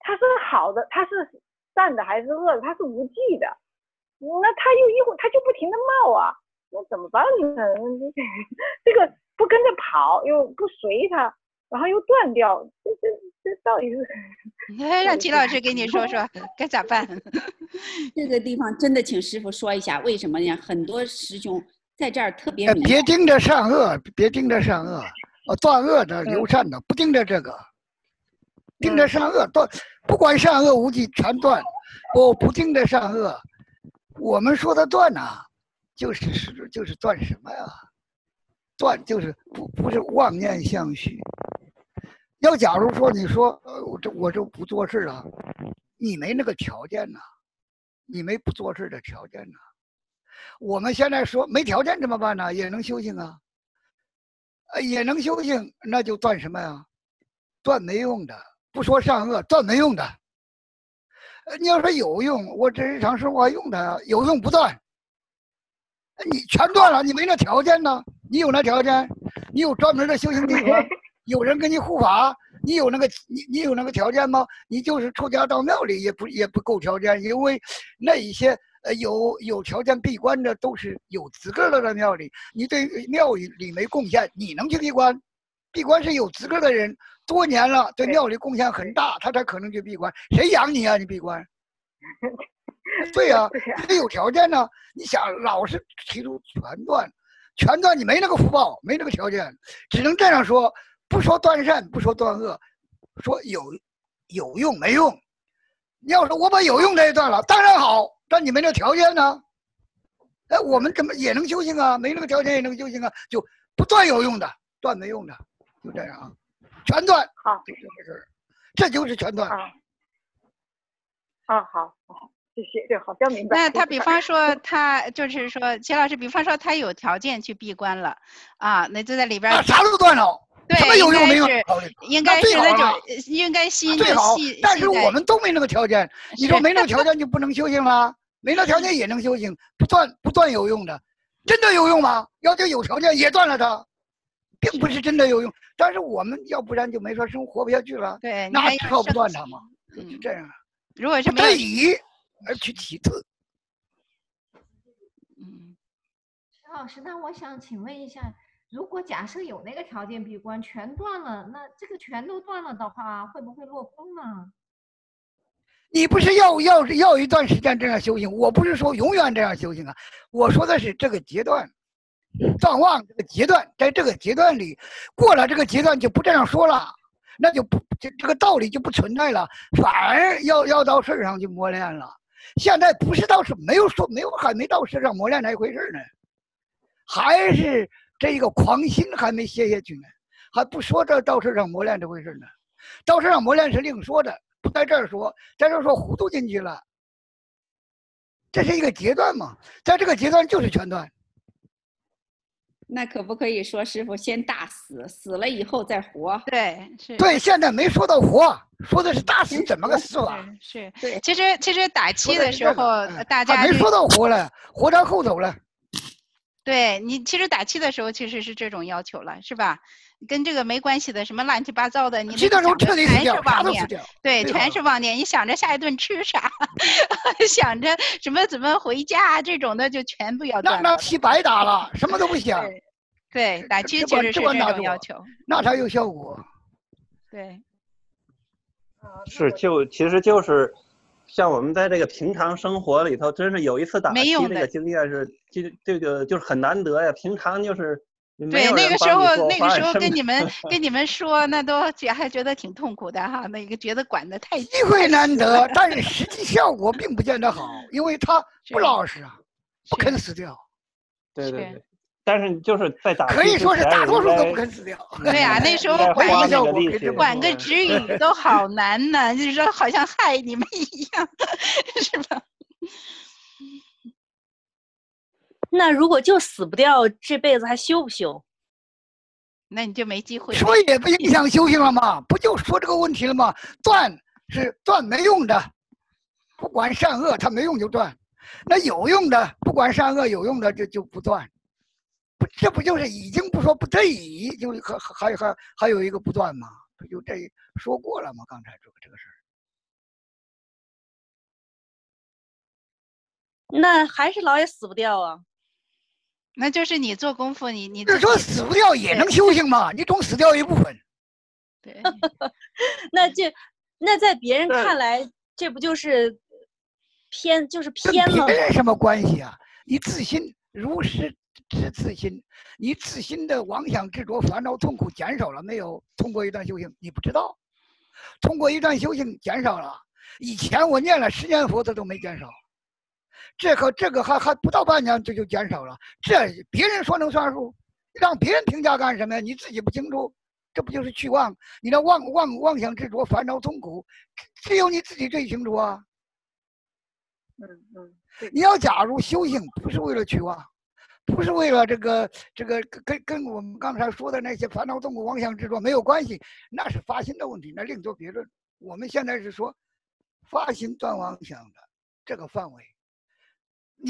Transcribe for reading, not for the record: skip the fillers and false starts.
它是好的，它是善的还是恶的？它是无记的，那它又一会儿它就不停的冒啊，那怎么办呢？这个不跟着跑，又不随它，然后又断掉，这到底是？ 让齐老师给你说说该咋办？ 这个地方真的请师傅说一下，为什么呢？很多师兄在这儿特别迷。 别盯着善恶，别盯着善恶，断恶的留善的，不盯着这个，盯着善恶断，不管善恶无忌全断，不盯着善恶。我们说的断呐，就是断什么呀？断就是不是妄念相续。要假如说你说我就不做事了，你没那个条件呐，你没不做事的条件呐。我们现在说没条件怎么办呢？也能修行啊，也能修行，那就断什么呀？断没用的，不说善恶，断没用的。你要说有用，我这日常生活用它，有用不断。你全断了，你没那条件呢？你有那条件，你有专门的修行地方，有人给你护法，你有那个条件吗？你就是出家到庙里也不够条件，因为那一些有条件闭关的都是有资格的在庙里，你对庙里没贡献，你能去闭关？闭关是有资格的人，多年了对庙里贡献很大，他才可能去闭关。谁养你啊？你闭关？对呀，你得有条件呢。你想老是提出全断，你没那个福报，没那个条件，只能这样说。不说断善，不说断恶，说有用没用。你要说我把有用的也断了，当然好，但你没那条件呢。哎，我们怎么也能修行啊？没那个条件也能修行啊，就不断有用的，断没用的，就这样啊，全断。 好， 就这个事儿，这就是全断。 好，谢谢，对，好像明白。 那他比方说，他就是说，齐老师，比方说他有条件去闭关了啊，那就在里边啥都断了。 对， 什么有用没用？ 应该是那种应该心最好，但是我们都没那个条件。你说没那个条件就不能修行了？没那条件也能修行，不断有用的，真的有用吗？要就有条件也断了它，并不是真的有用。但是我们要不然就没法生活不下去了。 对， 那只好不断它嘛，就是这样。 如果是不得已而去其次。 陈老师，那我想请问一下。如果假设有那个条件闭关全断了，那这个全都断了的话，会不会落空呢？ 你不是要一段时间这样修行，我不是说永远这样修行啊，我说的是这个阶段，断妄这个阶段，在这个阶段里，过了这个阶段就不这样说了，那就不这个道理就不存在了，反而要到事上去磨练了。现在不是到是没有还没到事上磨练那一回事呢，还是。这一个狂心还没歇下去呢，还不说这到事上磨练这回事呢。到事上磨练是另说的，不在这儿说，在这儿说糊涂进去了。这是一个阶段嘛，在这个阶段就是全断。 那可不可以说师傅先大死，死了以后再活？ 对，是。 对，现在没说到活，说的是大死怎么个死法？ 是。 对， 其实打七的时候，大家还没说到活了，活到后头了。 对你其实打七的时候其实是这种要求了，是吧？跟这个没关系的，什么乱七八糟的，你这种彻底全是妄念， 对，全是妄念。你想着下一顿吃啥，想着怎么回家这种的，就全部要断了。 那七白打了，什么都不想。 对，打七其实是这种要求， 那才有效果。 对。 是，其实就是。像我们在这个平常生活里头，真是有一次打七这个经验是，这个就是很难得呀。平常就是对那个时候跟你们说，那都还觉得挺痛苦的哈。那个觉得管得太机会难得，但是实际效果并不见得好，因为他不老实啊，不肯死掉。 对。但是就是在打可以说是大多数都不肯死掉。 对啊，那时候管个止语都好难呢，就是说好像害你们一样，是吧？ 那如果就死不掉，这辈子还修不修？ 那你就没机会。 说也不影响修行了嘛，不就说这个问题了吗？断是断没用的，不管善恶，它没用就断。那有用的，不管善恶有用的，这就不断。这不就是已经不说不得已，就还有一个不断嘛？不就这说过了吗？刚才这个事儿。 那还是老也死不掉啊。 那就是你做功夫，你是说死不掉也能修行吗？你总死掉一部分。 对。 那在别人看来，这不就是偏了？ 跟别人什么关系啊？你自心如实知自心，你自心的妄想执着烦恼痛苦减少了没有？通过一段修行，你不知道。通过一段修行减少了。以前我念了10年佛，它都没减少。这个还不到半年，这就减少了。这别人说能算数，让别人评价干什么呀？你自己不清楚，这不就是去妄？你的妄想执着烦恼痛苦，只有你自己最清楚啊。你要假如修行不是为了去妄，不是为了这个跟我们刚才说的那些烦恼痛苦妄想执着没有关系，那是发心的问题，那另作别论。我们现在是说发心断妄想的这个范围。